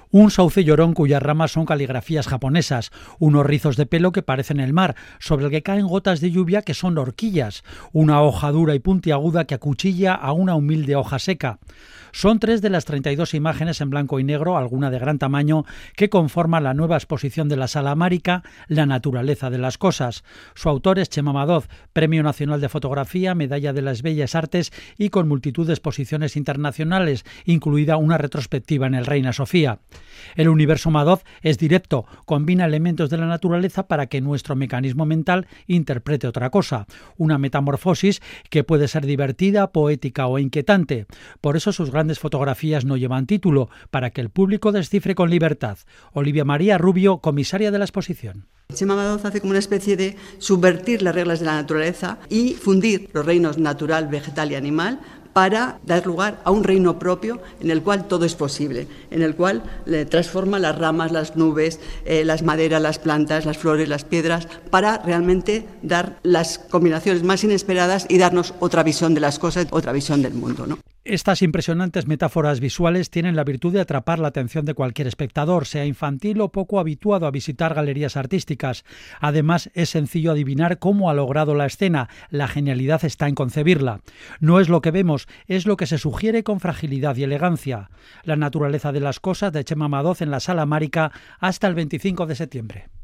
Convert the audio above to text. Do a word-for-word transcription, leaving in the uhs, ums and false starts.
Un sauce llorón cuyas ramas son caligrafías japonesas, unos rizos de pelo que parecen el mar, sobre el que caen gotas de lluvia que son horquillas, una hoja dura y puntiaguda que acuchilla a una humilde hoja seca. Son tres de las treinta y dos imágenes en blanco y negro, alguna de gran tamaño, que conforman la nueva exposición de la Sala Amárica, La naturaleza de las cosas. Su autor es Chema Madoz, Premio Nacional de Fotografía, Medalla de las Bellas Artes y con multitud de exposiciones internacionales, incluida una retrospectiva en el Reina Sofía. El universo Madoz es directo, combina elementos de la naturaleza para que nuestro mecanismo mental interprete otra cosa, una metamorfosis que puede ser divertida, poética o inquietante. Por eso sus grandes fotografías no llevan título, para que el público descifre con libertad. Olivia María Rubio, comisaria de la exposición. Chema Madoz hace como una especie de subvertir las reglas de la naturaleza y fundir los reinos natural, vegetal y animal para dar lugar a un reino propio en el cual todo es posible, en el cual le transforma las ramas, las nubes, eh, las maderas, las plantas, las flores, las piedras, para realmente dar las combinaciones más inesperadas y darnos otra visión de las cosas, otra visión del mundo, ¿no? Estas impresionantes metáforas visuales tienen la virtud de atrapar la atención de cualquier espectador, sea infantil o poco habituado a visitar galerías artísticas. Además, es sencillo adivinar cómo ha logrado la escena. La genialidad está en concebirla. No es lo que vemos, es lo que se sugiere con fragilidad y elegancia. La naturaleza de las cosas de Chema Madoz en la Sala Amárica hasta el veinticinco de septiembre.